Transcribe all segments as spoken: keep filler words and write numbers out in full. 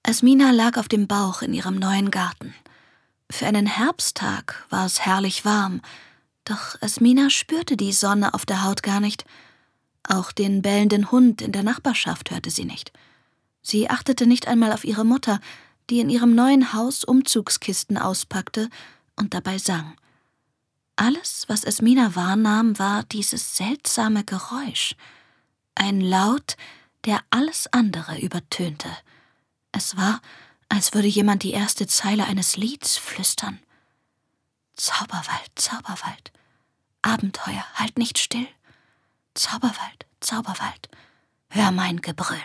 Esmina lag auf dem Bauch in ihrem neuen Garten. Für einen Herbsttag war es herrlich warm, doch Esmina spürte die Sonne auf der Haut gar nicht. Auch den bellenden Hund in der Nachbarschaft hörte sie nicht. Sie achtete nicht einmal auf ihre Mutter, die in ihrem neuen Haus Umzugskisten auspackte und dabei sang. Alles, was Esmina wahrnahm, war dieses seltsame Geräusch. Ein Laut, der alles andere übertönte. Es war, als würde jemand die erste Zeile eines Lieds flüstern. Zauberwald, Zauberwald, Abenteuer, halt nicht still. Zauberwald, Zauberwald, hör mein Gebrüll.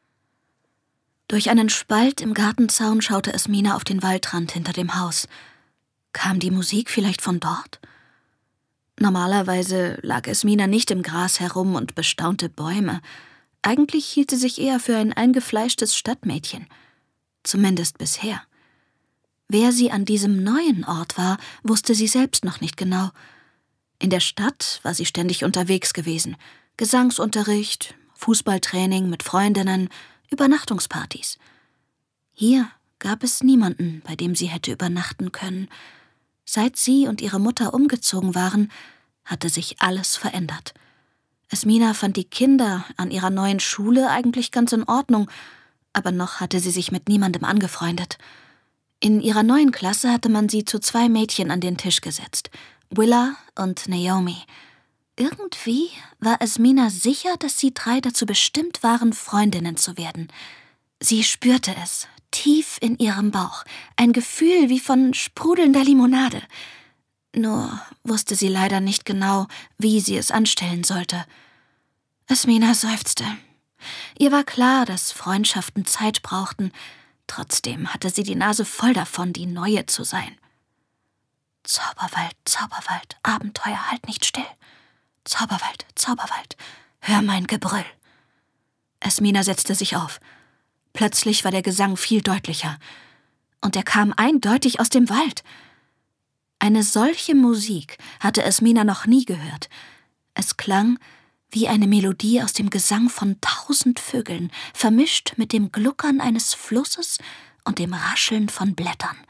Durch einen Spalt im Gartenzaun schaute Esmina auf den Waldrand hinter dem Haus. Kam die Musik vielleicht von dort? Normalerweise lag Esmina nicht im Gras herum und bestaunte Bäume. Eigentlich hielt sie sich eher für ein eingefleischtes Stadtmädchen. Zumindest bisher. Wer sie an diesem neuen Ort war, wusste sie selbst noch nicht genau. In der Stadt war sie ständig unterwegs gewesen. Gesangsunterricht, Fußballtraining mit Freundinnen, Übernachtungspartys. Hier gab es niemanden, bei dem sie hätte übernachten können. Seit sie und ihre Mutter umgezogen waren, hatte sich alles verändert. Esmina fand die Kinder an ihrer neuen Schule eigentlich ganz in Ordnung, aber noch hatte sie sich mit niemandem angefreundet. In ihrer neuen Klasse hatte man sie zu zwei Mädchen an den Tisch gesetzt, Willa und Naomi. Irgendwie war Esmina sicher, dass sie drei dazu bestimmt waren, Freundinnen zu werden. Sie spürte es, tief in ihrem Bauch, ein Gefühl wie von sprudelnder Limonade. Nur wusste sie leider nicht genau, wie sie es anstellen sollte. Esmina seufzte. Ihr war klar, dass Freundschaften Zeit brauchten. Trotzdem hatte sie die Nase voll davon, die Neue zu sein. Zauberwald, Zauberwald, Abenteuer, halt nicht still. Zauberwald, Zauberwald, hör mein Gebrüll. Esmina setzte sich auf. Plötzlich war der Gesang viel deutlicher. Und er kam eindeutig aus dem Wald. Eine solche Musik hatte Esmina noch nie gehört. Es klang wie eine Melodie aus dem Gesang von tausend Vögeln, vermischt mit dem Gluckern eines Flusses und dem Rascheln von Blättern.